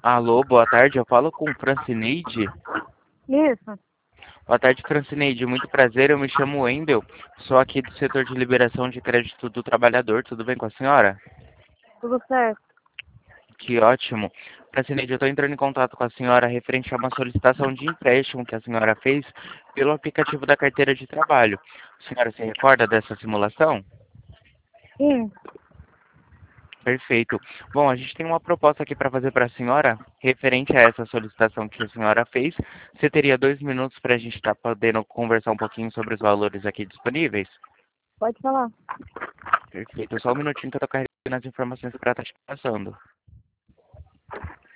Alô, boa tarde. Eu falo com Francineide. Isso, Boa tarde, Francineide. Muito prazer. Eu me chamo Wendel. Sou aqui do setor de liberação de crédito do trabalhador. Tudo bem com a senhora? tudo certo. Que ótimo. Francineide, eu estou entrando em contato com a senhora referente a uma solicitação de empréstimo que a senhora fez pelo aplicativo da carteira de trabalho. A senhora se recorda dessa simulação? Sim, Perfeito. Bom, a gente tem uma proposta aqui para fazer para a senhora, referente a essa solicitação que a senhora fez. Você teria 2 minutos para a gente estar podendo conversar um pouquinho sobre os valores aqui disponíveis? pode falar. Perfeito. Só um minutinho que eu estou carregando as informações para estar te passando.